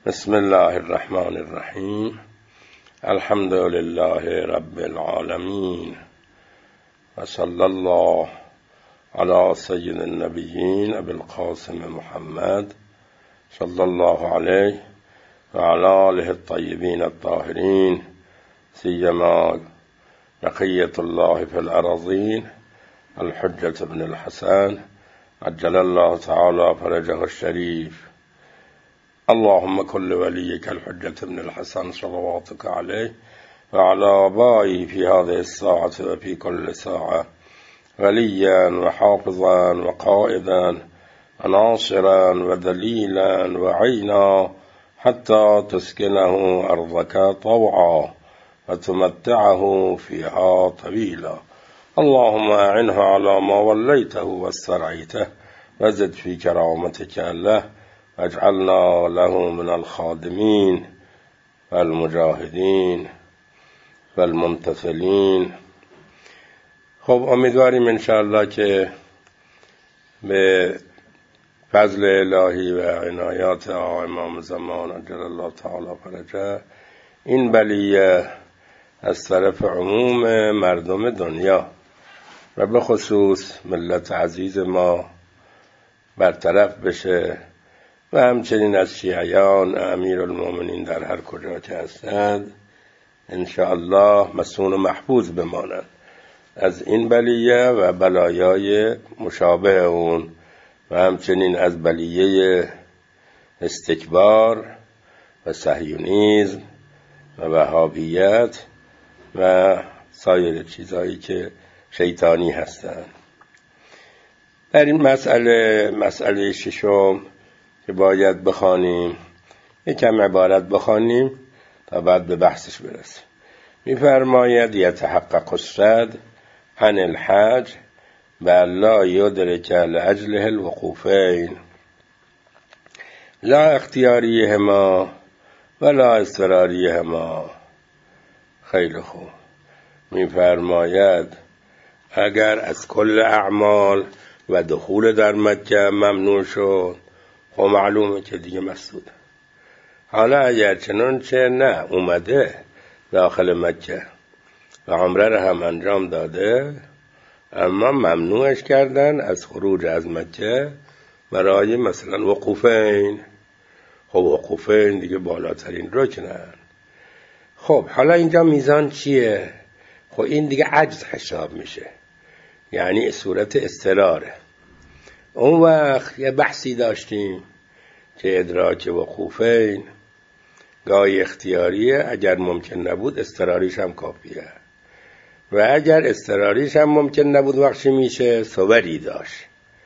بسم الله الرحمن الرحیم. الحمد لله رب العالمین و صلی الله علی سید النبیین ابی القاسم محمد صلی الله علیه و علی آله الطیبین الطاهرین سیما بقیة الله فی الأراضین الحجة بن الحسن عجل الله تعالی فرجه الشریف. اللهم كل وليك الحجة بن الحسن صلواتك عليه وعلى آبائه في هذه الساعة وفي كل ساعة وليا وحافظا وقائدا وناصرا ودليلا وعينا حتى تسكنه أرضك طوعا وتمتعه فيها طويلا. اللهم أعنه على ما وليته واسترعيته وزد في كرامتك له واجعلنا له من الخادمين والمجاهدين والممتثلين. خب امیدواریم انشاءالله که به فضل الهی و عنایات امام زمان عجل الله تعالی فرجه این بلیه از طرف عموم مردم دنیا و به خصوص ملت عزیز ما برطرف بشه و همچنین از شیعیان امیرالمومنین در هر کجا که هستند انشاءالله مصون و محفوظ بمانند از این بلیه و بلایای مشابه اون و همچنین از بلیه استکبار و صهیونیسم و وهابیت و سایر چیزهایی که شیطانی هستند. در این مسئله ششم که باید بخوانیم یکم عبارت بخوانیم تا بعد به بحثش برسیم. می‌فرماید یتحقق الصد عن الحج بلا یدرک لاجله الوقوفین لا اختیاریهما ولا اضطراریهما. خیلی خوب. می‌فرماید اگر از کل اعمال و دخول در مکه ممنوع شد خب معلومه که دیگه مسدوده. حالا اگر چنانچه نه اومده داخل مکه و عمره را هم انجام داده اما ممنوعش کردن از خروج از مکه برای مثلا وقوفین. خب وقوفین دیگه بالاترین رکنن. خب حالا اینجا میزان چیه؟ خب این دیگه عجز حساب میشه، یعنی صورت اضطراره. اون وقت یه بحثی داشتیم که ادراک وقوفین گاهی اختیاریه، اگر ممکن نبود اضطراریش هم کافیه و اگر اضطراریش هم ممکن نبود وقتی میشه صوری داشت.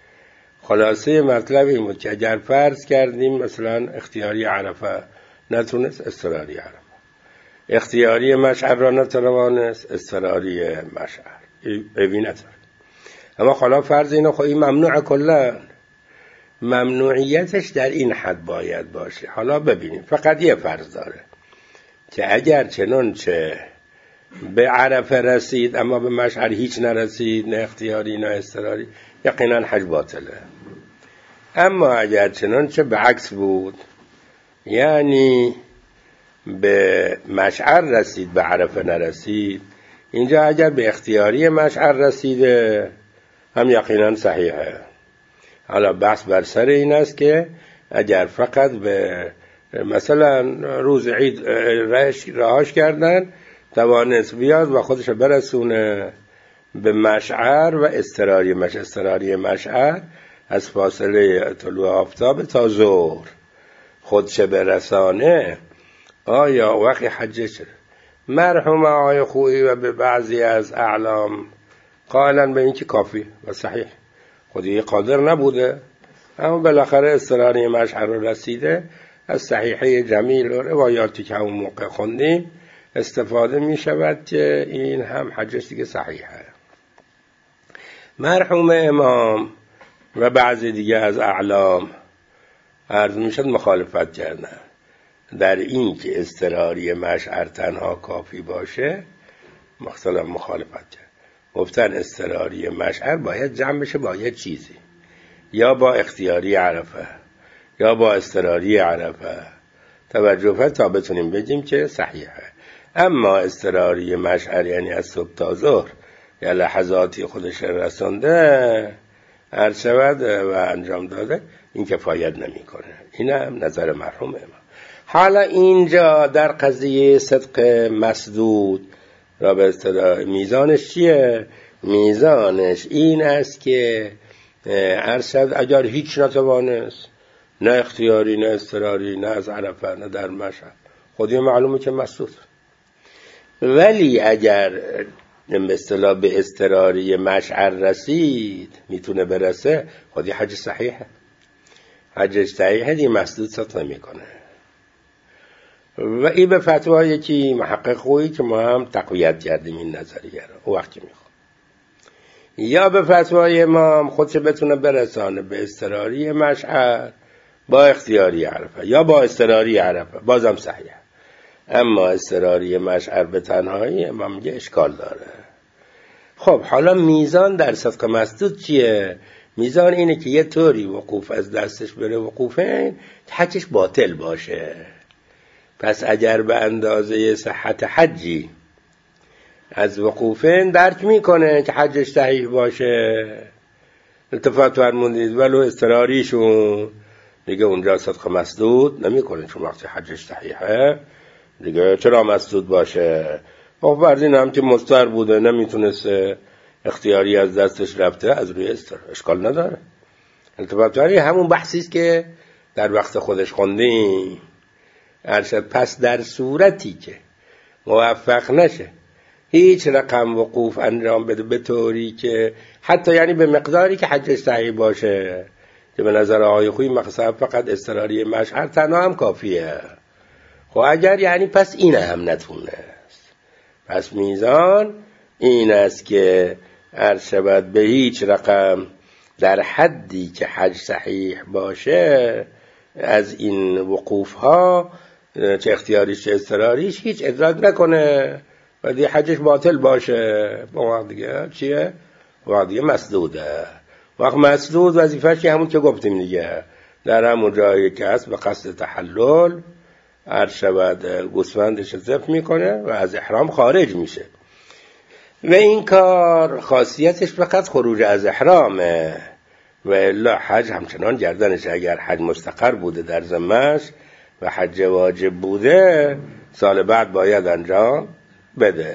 خلاصه مطلب این بود که اگر فرض کردیم مثلا اختیاری عرفه نتونست اضطراری عرفه، اختیاری مشعر را نتوانست اضطراری مشعر ببینت. اما حالا فرض اینو خب این ممنوع کلا، ممنوعیتش در این حد باید باشه. حالا ببینیم فقط یه فرض داره که اگر چنانچه به عرفه رسید اما به مشعر هیچ نرسید، نه اختیاری نه اضطراری، یقینا حج باطله. اما اگر چنانچه به عکس بود، یعنی به مشعر رسید به عرفه نرسید، اینجا اگر به اختیاری مشعر رسیده هم یقینا صحیحه. حالا بحث بر سر این است که اگر فقط به مثلا روز عید رهاش کردن توانست بیاد و خودش برسونه به مشعر و استراری مشعر از فاصله طلوع آفتاب تا ظهر خودش برسانه، آیا وقتی حجش شد؟ مرحوم آقای خویی و به بعضی از اعلام قائلن به این که کافی و صحیح، خودی قادر نبوده اما بالاخره اضطراری مشعر رو رسیده. از صحیحه جمیل و روایاتی که همون موقع خوندیم استفاده می شود که این هم حجش دیگه صحیحه. مرحوم امام و بعضی دیگه از اعلام عرض می شد مخالفت کردن در این که اضطراری مشعر تنها کافی باشه، مثلا مخالفت کرد. گفتن اضطراری مشعر باید جمع بشه با یه چیزی، یا با اختیاری عرفه یا با اضطراری عرفه توجه فرمودید تا بتونیم بگیم که صحیحه. اما اضطراری مشعر یعنی از صبح تا ظهر یا لحظاتی خودش رسانده عرض شود و انجام داده، این کفایت نمیکنه. این هم نظر مرحوم امام. حالا اینجا در قضیه صدق مسدود را به اصطلاح میزانش چیه؟ میزانش این است که عرض شد اگر هیچ نتوانست، نه اختیاری نه اضطراری، نه از عرفه نه در مشعر، خودی معلومه که مسدود. ولی اگر به اصطلاح به اضطراری مشعر رسید، میتونه برسه، خودی حج صحیحه. حج صحیحه، دی مسدود صدق نمیکنه. و این به فتوای یکی محقق خویی که ما هم تقویت کردیم این نظریه رو او وقتی میخواد، یا به فتوای امام خودش بتونه برسانه به اضطراری مشعر با اختیاری عرفه یا با اضطراری عرفه، بازم صحیح. اما اضطراری مشعر به تنهایی امام میگه اشکال داره. خب حالا میزان در صدق مسدود چیه؟ میزان اینه که یه طوری وقوف از دستش بره وقوفین که حجش باطل باشه. پس اگر به اندازه صحت حجی از وقوفین درک میکنه که حجش صحیح باشه، التفات فرمودید، ولو اضطراریشون دیگه اونجا صدق مسدود نمیکنه، چون وقتی حجش صحیحه دیگه چرا مسدود باشه؟ فرض هم که مضطر بوده، نمیتونست، اختیاری از دستش رفته، از روی اشکال نداره. التفات همون بحثیست که در وقت خودش خوندیم. ارشد پس در صورتی که موفق نشه هیچ رقم وقوف انجام بده به طوری که حتی یعنی به مقداری که حجش صحیح باشه، که به نظر آقای خویی مقصد فقط اضطراری مشعر تنها هم کافیه. خب اگر یعنی پس این هم نتونست، پس میزان این است که عرض شود به هیچ رقم در حدی که حج صحیح باشه از این وقوف ها، چه اختیاریش چه اضطراریش، هیچ ادراک نکنه و دیگه حجش باطل باشه. با وقت دیگه چیه؟ وقت دیگه مسدوده. وقت مسدود وظیفه‌اش همون که گفتیم دیگه، در همون جایی که هست به قصد تحلل عرض شود گوسفندش ذبح میکنه و از احرام خارج میشه. و این کار خاصیتش فقط خروج از احرامه، و الا حج همچنان گردنش. اگر حج مستقر بوده در ذمه‌اش و حج واجب بوده، سال بعد باید انجام بده.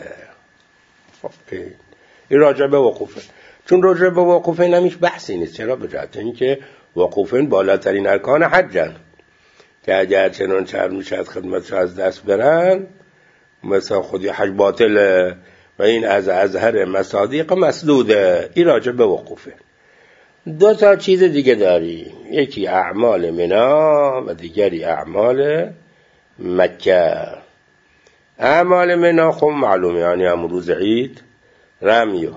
این راجع به وقوفه. چون راجع به وقوفه نمیش بحثی نیست. چرا؟ به جهت اینکه وقوفین بالاترین ارکان حجن که اگر چنان چر میشد خدمتش از دست برن، مثلا خودی حج باطله و این از ازهر مصادیق مسدوده. این راجع به وقوفه. دو تا چیز دیگه داریم، یکی اعمال منا و دیگری اعمال مکه. اعمال منا خب معلومه، یعنی هم روز عید رمی و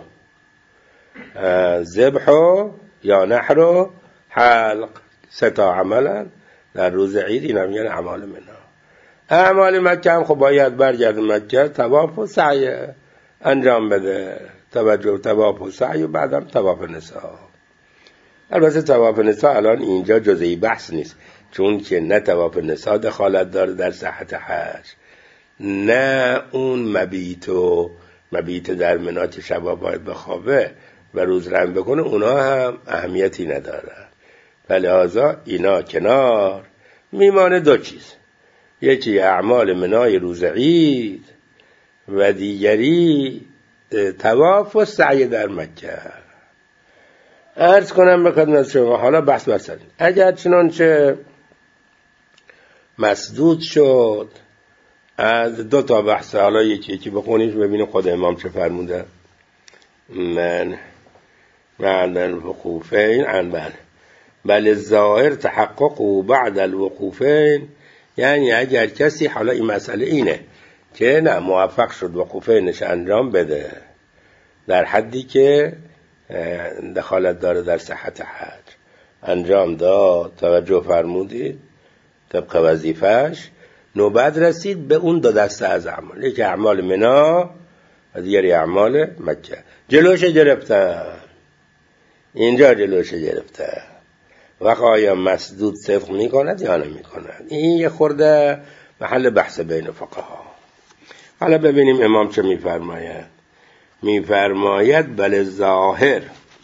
ذبح یا نحر و حلق، سه تا عملا در روز عید، این هم یعنی اعمال منا. اعمال مکه هم خب باید برگرد مکه، طواف و سعی انجام بده، توجه طواف و سعی و بعدم طواف نساء. البته طواف نساء الان اینجا جزئی بحث نیست، چون که نه طواف نساء دخالت داره در صحت حج، نه اون مبیت در منا که شبا باید بخوابه و روز رم بکنه، اونا هم اهمیتی نداره. لذا اینا کنار میمانه دو چیز، یکی اعمال منای روز عید و دیگری طواف و سعی در مکه. عرض کنم به خدمت شما، حالا بحث برسد. اگر چنانچه مسدود شد از دو تا بحث، حالا یکی بخونیش ببینیم خود امام چه فرموده. من الوقوفین عن بل الظاهر تحقق و بعد الوقوفین، یعنی اگر کسی، حالا این مسئله اینه که نه موفق شد وقوفینش انجام بده در حدی که دخالت داره در صحت حج، انجام داد، توجه فرمودید، طبق وظیفه‌اش، نوبت رسید به اون دو دسته از اعمال، یکی اعمال منا و دیگری اعمال مکه. جلوش گرفتن، اینجا جلوش گرفتن. وقایا مسدود صدق میکند یا نمیکند. این یه خورده محل بحث بین فقها. حالا ببینیم امام چه میفرماید. میفرماید بل ظاهر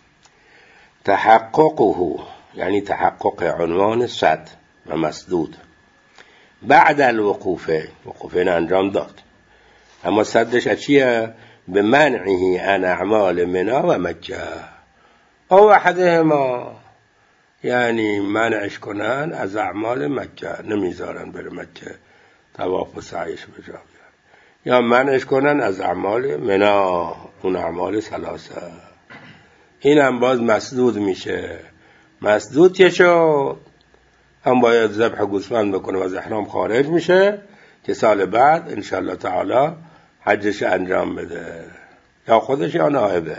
تحققه، یعنی تحقق عنوان صد و مسدود بعد الوقوفه، وقوفین انجام داد، اما صدش چیه؟ به منعه عن اعمال منا و مکه او احدهما، یعنی منعش کنن از اعمال مکه، نمیذارن بره مکه طواف و سعیش بجا بیاره، یا منعش کنن از اعمال منا، اون اعمال ثلاثه. این هم باز مسدود میشه. مسدود که شد هم باید ذبح گوسفند بکنه و از احرام خارج میشه که سال بعد انشالله تعالی حجش انجام بده، یا خودش یا نائبش.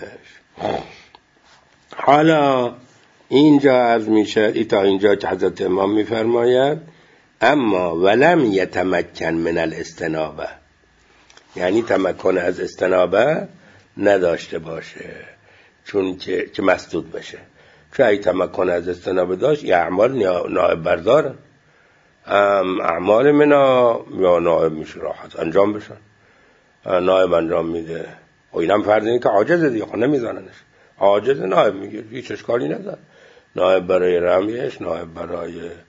حالا اینجا عرض میشه تا اینجا که حضرت امام میفرماید اما ولم یتمکن من الاستنابه، یعنی تمکن از استنابه نداشته باشه، چون که مسدود بشه. چون اگه تمکن از استنابه داشت یه اعمال نائب بردارن، اعمال منا یا نائب میشه راحت انجام بشن، نائب انجام میده. و اینم فرض اینه که عاجزه دیگه، خب نمیزاننش، عاجز نائب میگه، هیچ اشکالی نداره. نائب برای رمیش، نائب برای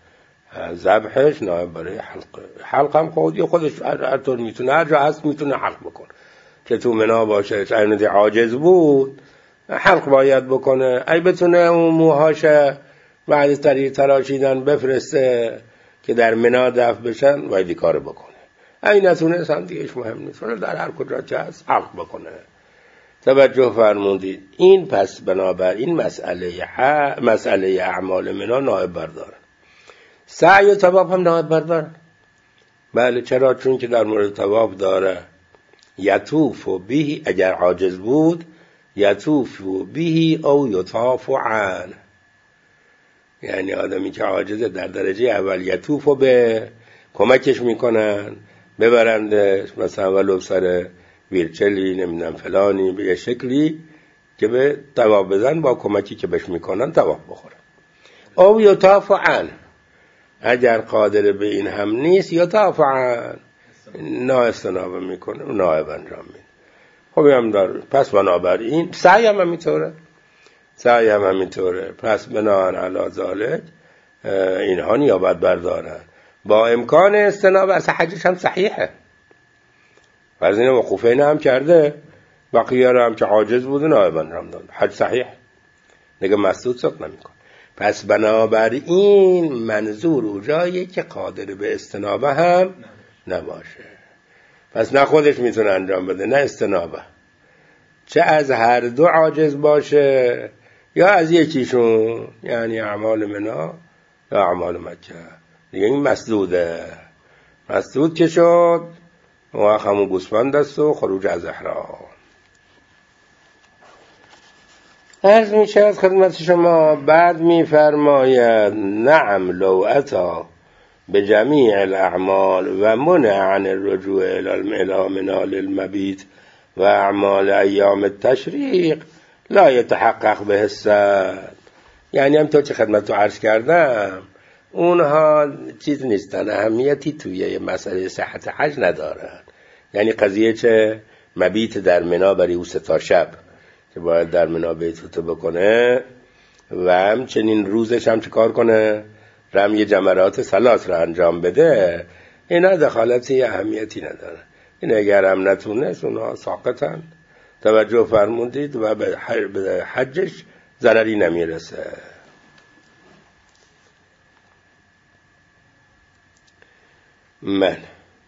ذبحش، نائب برای حلق هم خودش هر طور میتونه، هر جا هست میتونه حلق بکنه. که تو منا باشه چه عاجز بود حلق باید بکنه، ای بتونه اون موهاش بعد طریق تراشیدن بفرسته که در منا دفع بشن باید کار بکنه. ای نتونه هم دیگهش مهم نیست، در هر کجا چه هست حلق بکنه. توجه فرمودید. این پس بنابراین مسئله اعمال منا نائب بردار، سعی و طواف هم نائب بردار. بله چرا؟ چون که در مورد طواف داره یطوف به، اگر عاجز بود یطوف به او یطاف عن، یعنی آدمی که عاجزه در درجه اول یطوف به، کمکش میکنن ببرندش مثلا ولو سر ویلچلی نمیدونم فلانی به یه شکلی که به طواف بزن، با کمکی که بهش میکنن طواف بخوره. او یطاف عن، اگر قادر به این هم نیست یطاف عن، نااستنابه میکنه و نائب انجام میده. خب هم داره. پس بنابراین سعی هم همینطوره. پس بناهن علی ذالک اینها نیابت بردارن با امکان استنابه. اصلا حجش هم صحیحه، فرض اینه وقوفین هم کرده، بقیه رو هم که عاجز بوده نائب انجام داد، حج صحیح دیگه، مسدود سقط نمیکنه. پس بنابراین منظور اونجاییه که قادر به استنابه هم نباشه. پس نه خودش میتونه انجام بده نه استنابه، چه از هر دو عاجز باشه یا از یکیشون، یعنی اعمال منا یا اعمال مکه دیگه. این مسدوده. مسدود که شد و همون گوسفند است و خروج از احرام. عرض میشه از خدمت شما. بعد میفرماید نعم لو اتا به جمیع الاعمال و منع عن الرجوع الى منا للمبیت و اعمال ایام التشریق لا يتحقق به الصد. یعنی همطور که خدمت رو عرض کردم اونها چیز نیستن، اهمیتی توی مسئله صحت حج ندارن. یعنی قضیه چه؟ مبیت در منا برای او 3 شب که باید در منا بیتوته بکنه و همچنین روزش هم چه کار کنه؟ رمی جمرات 3 را انجام بده. اینا دخالتی اهمیتی نداره. این اگر هم نتونست اونها ساقطن. توجه فرمودید و به حجش ضرری نمیرسه. من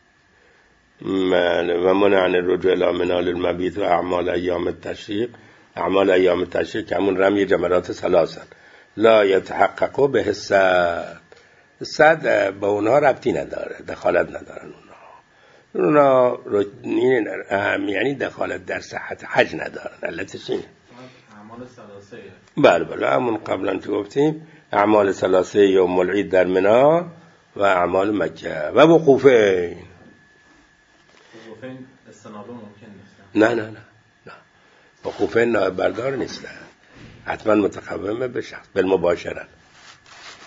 و منع عن الرجوع الی منا للمبیت و اعمال ایام التشریق. اعمال ایام التشریق که همون رمی جمرات 3 لا يتحقق به صد با اونها ربطی نداره، دخالت ندارن اونها یعنی دخالت در صحت حج ندارن. علتش اینه اعمال ثلاثه. بله همون قبلا که گفتیم اعمال ثلاثه یوم العید در منا و اعمال مکه و وقوفین. استنابه ممکن نیست؟ نه وقوفین نائب بردار نیستن، حتما متقومه به شخص بالمباشره.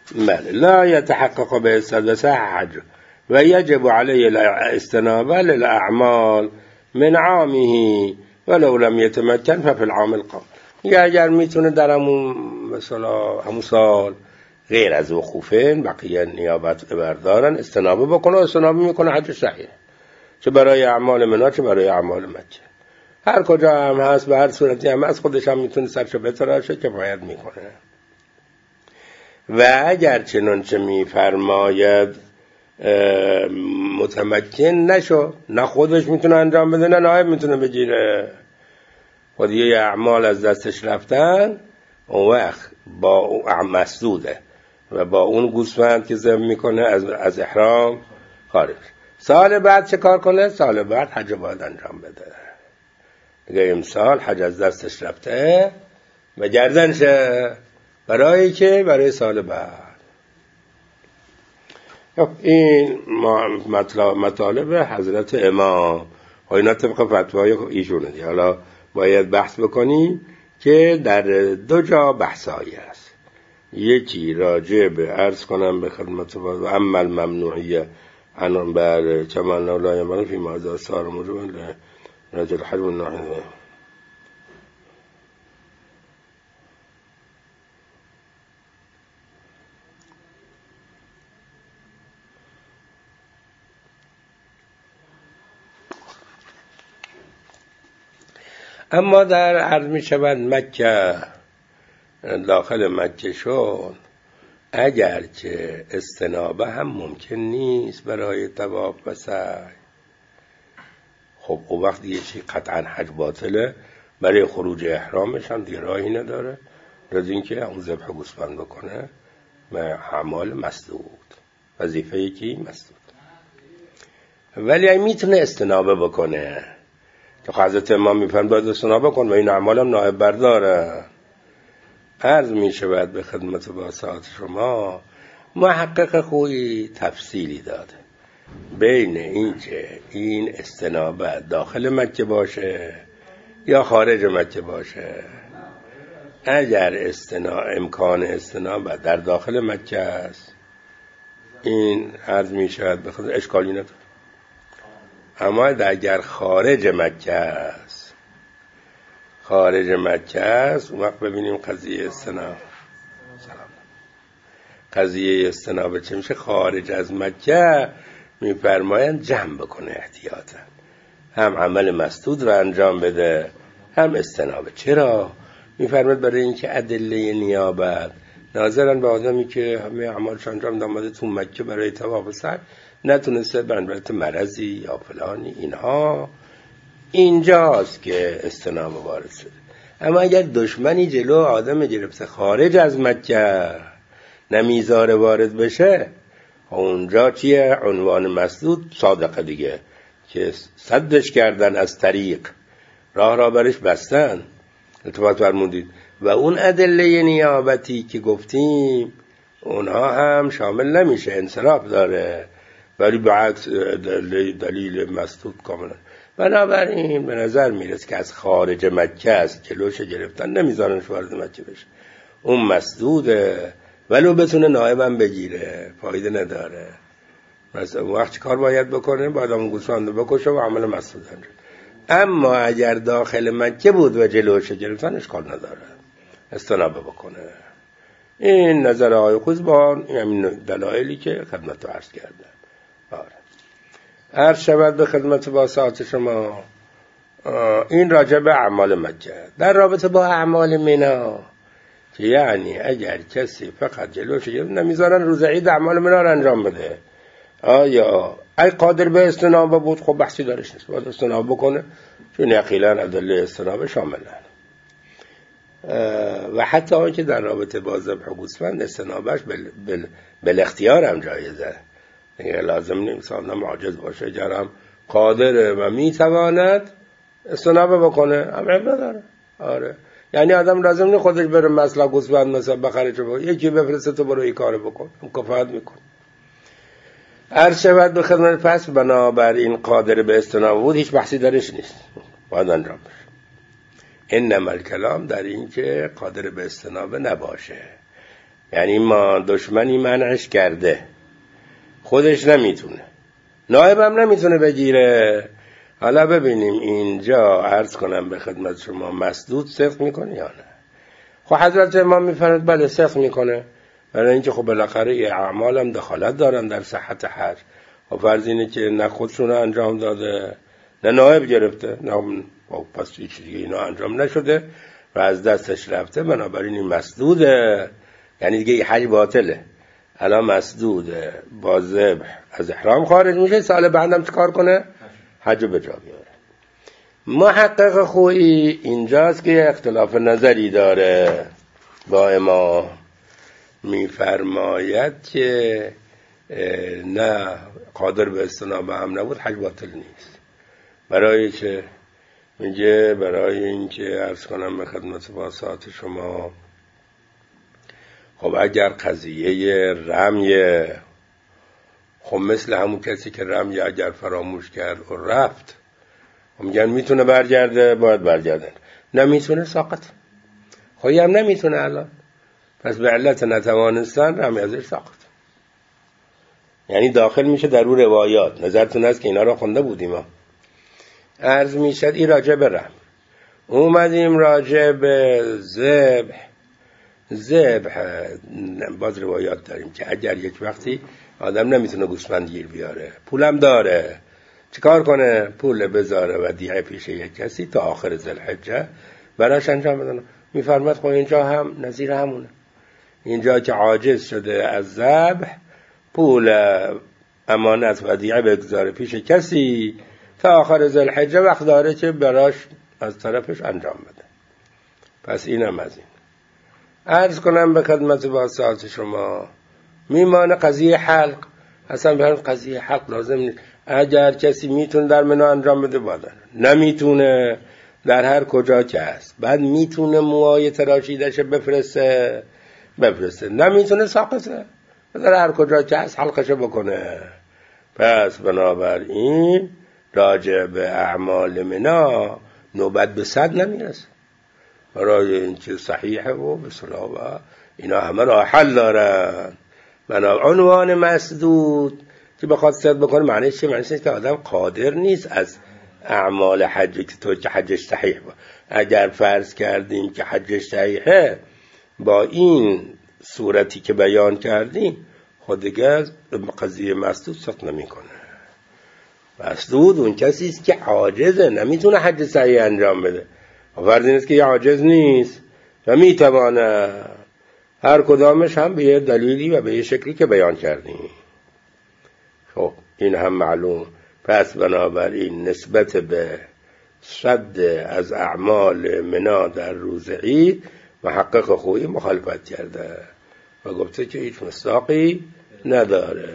بله لا يتحقق به الصد صح و یجب علیه الاستنابه للاعمال من عامه ولو لم يتمكن ففي العام القابل. یا اگر میتونه در همون سال غیر از وقوفین بقیه نیابت بردارن استنابه بکنه، استنابه میکنه حج صحیح، چه برای اعمال منا چه برای اعمال مکه. هر کجا هم هست به هر صورتی هم از خودش هم میتونه سرشو بتراشه که باید میکنه. و اگر چنانچه میفرماید متمکن نشو، نه خودش میتونه انجام بده نه نایب میتونه بگیره، خودیه اعمال از دستش رفتن، اون وقت با مسدوده و با اون گوسفند که ذبح میکنه از احرام خارج. سال بعد چه کار کنه؟ سال بعد حج باید انجام بده. دیگه امسال حج از دستش رفته و گردنشه برای که برای سال بعد. این مطالب حضرت امام و اینا طبق فتوای ایشونه دی. حالا باید بحث بکنیم که در دو جا بحثایی است. یکی راجع به عرض کنم به خدمت و عمل ممنوعیه عنان بر چمن لا یمن فی مازار سار مجون رجل حرب الناحیه. اما در عرض می شود مکه، داخل مکه شد، اگر که استنابه هم ممکن نیست برای طواف و سعی، خب او وقت دیگه چی؟ قطعا حج باطله، برای خروج احرامش هم دیگه راهی نداره جز اینکه اون ذبح گوسفند بکنه و اعمال مسدود، وظیفه یکی مسدود. ولی میتونه استنابه بکنه که حضرت امام میفرماید باید استنابه کن و این اعمال هم نائب برداره. عرض می شود به خدمت باسات شما محقق خویی تفصیلی داده بین این که این استنابه داخل مکه باشه یا خارج مکه باشه. اگر امکان استنابه در داخل مکه است، این عرض می شود به خدمت اشکالی نداره. اما اگر خارج مکه است، اون وقت ببینیم قضیه استنابه چه میشه. خارج از مکه میفرمایند جمع بکنه احتیاطا، هم عمل مسدود رو انجام بده هم استنابه. چرا؟ میفرماید برای اینکه ادله نیابت ناظرن به آدمی که همه اعمالش انجام داده تو مکه برای طواف سعی نتونسته برای مرضی یا فلانی، اینها اینجاست که استنابه وارد شده. اما اگر دشمنی جلو آدم گرفته خارج از مکه نمیذاره وارد بشه، اونجا چیه؟ عنوان مسدود صادقه دیگه، که صدش کردن از طریق، راه را برش بستن. التفات فرمودید. و اون ادله نیابتی که گفتیم اونها هم شامل نمیشه، انصراف داره، ولی بعکس دلیل مسدود کاملا. بنابراین به نظر میرسه که از خارج مکه است جلوش گرفتن، نمیذارنش وارد مکه بشه، اون مسدوده، ولو بتونه نائبم بگیره فایده نداره. مثلا وقتی کار باید بکنه باید اون گوسفند بکشه و عمل مسدود انجام. اما اگر داخل مکه بود و جلوش گرفتن اشکال نداره، استنابه بکنه. این نظر آقای خوزبان، این دلایلی که خدمت رو عرض کردم. عرض شود به خدمت واسعات شما این راجع به اعمال مکه. در رابطه با اعمال منا، که یعنی اگر کسی فقط جلوش گرفت نمیذارن روز عید اعمال منا رو انجام بده، آیا ای قادر به استنابه بود؟ خب بحثی دارش نیست، باید استنابه بکنه، چون یقینا ادله استنابه شاملن. و حتی آن که در رابطه با ذبح گوسفند استنابهش بالاختیار هم جایزه، لازم نیست آدم عاجز باشه، اگر هم قادره و میتواند استنابه بکنه هم عیب نداره. آره، یعنی آدم لازم نیست خودش بره مثلا گوسفند مثلا بخره چه بود، یکی بفرسته تو برو این کارو بکن، هم کفایت میکنه. عرض شود به خدمت پس بنابراین قادر به استنابه بود هیچ بحثی درش نیست، باید انجام بشه. انما الکلام در این که قادر به استنابه نباشه، یعنی ما دشمنی منعش کرده، خودش نمیتونه، نایبم نمیتونه بگیره. حالا ببینیم اینجا عرض کنم به خدمت شما مسدود صدق میکنه یا نه. خب حضرت امام میفرماید بله صدق میکنه، برای اینکه خب بالاخره اعمال هم دخالت دارن در صحت حج. و فرض اینه که نه خودشون انجام داده نه نایب گرفته، نه پس هیچ دیگه اینا انجام نشده و از دستش رفته، بنابراین این مسدوده، یعنی دیگه حج باطله. الان مسدوده، با ذبح از احرام خارج میشه، سال بعدم چیکار کنه؟ حج به جا بیاره. محقق خویی اینجاست که اختلاف نظری داره با امام، میفرماید که نه، قادر به استنابه هم نبود، حج باطل نیست. برای چه؟ میگه برای اینکه عرض کنم به خدمت واسات شما، خب اگر قضیه رمی، خب مثل همون کسی که رمی اگر فراموش کرد و رفت، میگن میتونه برگرده، باید برگردن، نمیتونه ساقط. خواهی هم نمیتونه الان، پس به علت نتوانستن رمی ازش ساقط، یعنی داخل میشه در اون روایات. نظرتون هست که اینا را خونده بودیم ها. عرض میشد این راجع به رم، اومدیم راجع به ذبح باز روایات داریم که اگر یک وقتی آدم نمیتونه گوسفند گیر بیاره، پولم داره، چیکار کنه؟ پول بذاره ودیعه پیش یک کسی تا آخر ذوالحجه براش انجام بدن. میفرماد خب اینجا هم نظیر همونه، اینجا که عاجز شده از ذبح، پول امانت ودیعه بگذاره پیش کسی تا آخر ذوالحجه، وقت داره که براش از طرفش انجام بده. پس اینم از این. عرض کنم به خدمت واسات شما، میمانه قضیه حلق. اصلا به قضیه حلق لازم نیست. اگر کسی میتونه در منو انجام بده بادن، نمیتونه در هر کجا که هست، بعد میتونه موهای تراشیدش بفرسته، نمیتونه ساقطه، در هر کجا که هست حلقش بکنه. پس بنابراین راجع به اعمال منا نوبت به 100 نمیرسه، برای اینکه صحیحه و بسلام اینا همه راه حل دارن. عنوان مسدود که بخواد صدق بکنه معنیش چیه؟ معنیش که آدم قادر نیست از اعمال حج که تو که حجش صحیح با. اگر فرض کردیم که حجش صحیحه با این صورتی که بیان کردیم، خود دیگه قضیه مسدود صدق نمیکنه. مسدود اون کسی است که عاجزه، نمیتونه حج صحیح انجام بده. فرض این است که عاجز نیست و میتوانه، هر کدامش هم به یه دلیلی و به یه شکلی که بیان کردیم. خب این هم معلوم. پس بنابراین نسبت به صد از اعمال منا در روز عید محقق خویی مخالفت کرده و گفته که هیچ مصداقی نداره.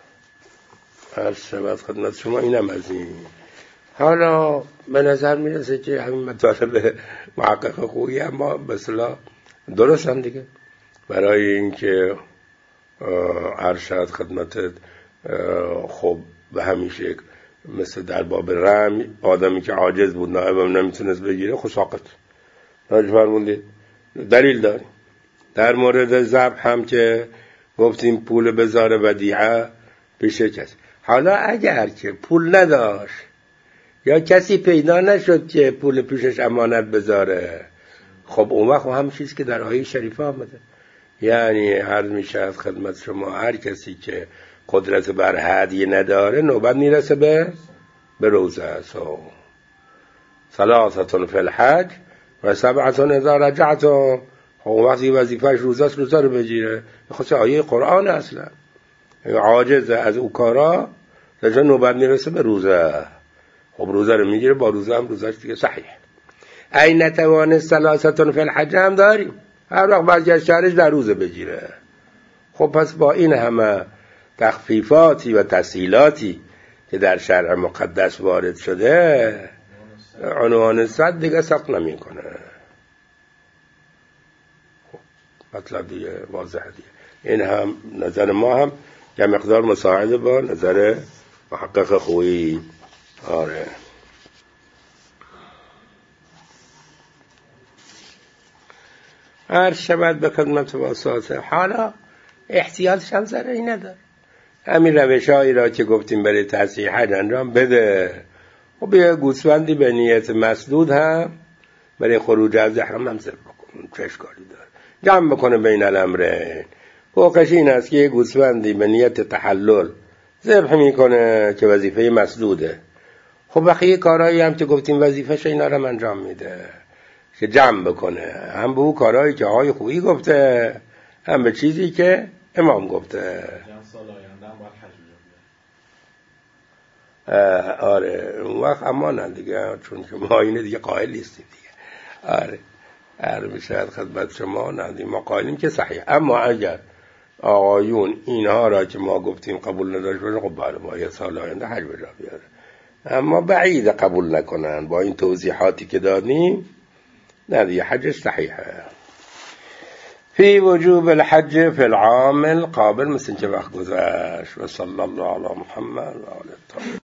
عرض شود خدمت شما اینم از این. حالا به نظر میرسه که همین مطالب محقق خویی اما به اصطلاح درست هم دیگه، برای اینکه عرض شود خدمت خب به همین شکل مثل در باب رمی، آدمی که عاجز بود نایبم نمیتونست بگیره، خب ساقط. راجع فرمودید دلیل داریم. در مورد ذبح هم که گفتیم پول بذاره ودیعه پیش کسی. حالا اگر که پول نداشت یا کسی پیدا نشد که پول پیشش امانت بذاره، خب اون وقت هم چیزی که در آیه شریفه آمده، یعنی عرض میشه از خدمت شما هر کسی که قدرت بر هدیه نداره نوبت میرسه به روزه است. ثلاثه فی الحج و 7 اذا رجعتم. خب وقتی وظیفه‌اش روزه است، روزه رو بگیره. خود آیه قرآن اصلا عاجز از او کارا رجا نوبت میرسه به روزه، خب روزه رو میگیره، با روزه هم روزهش دیگه صحیح. این نتوانست ثلاثه فی الحج هم داریم، هر وقت برگشت شهرش در روزه بگیره. خب پس با این همه تخفیفاتی و تسهیلاتی که در شرع مقدس وارد شده، عنوان صد دیگه سقط نمی کنه. خب مطلب دیگه واضحه دیگه. این هم نظر ما هم یه مقدار مساعده با نظر محقق خویی. آره عرض شود به خدمت واسطه. حالا احتیاطش هم ضرری نداره. همین روش‌هایی را که گفتیم برای تصحیح حج انجام بده. خب یه گوسفندی به نیت مسدود هم برای خروج از احرام هم ذبح بکنه، چه اشکالی داره؟ جمع بکنه بین الامرین. فوقش این است که یه گوسفندی به نیت تحلل ذبح میکنه که وظیفه مسدوده. خب بقیه کارهایی هم که گفتیم وظیفه‌ش اینا رو انجام میده که جمع بکنه، هم به اون کارهایی که آقای خویی گفته، هم به چیزی که امام گفته. آره اون وقت اما نه دیگه، چون که ما اینه دیگه قائل نیستیم دیگه. آره عرض می‌شود خدمت شما، نه ما قائلیم که صحیح. اما اگر آقایون اینها را که ما گفتیم قبول نداشت باشه، خب بله باید سال آینده حج به جا بیاره. اما بعید قبول نکنن با این توضیحاتی که دادیم، نه دیگه حجش صحیحه. فی وجوب الحج فی العام القابل، مثل که وقت گذشت. و صلی الله علی محمد و آله الطاهرین.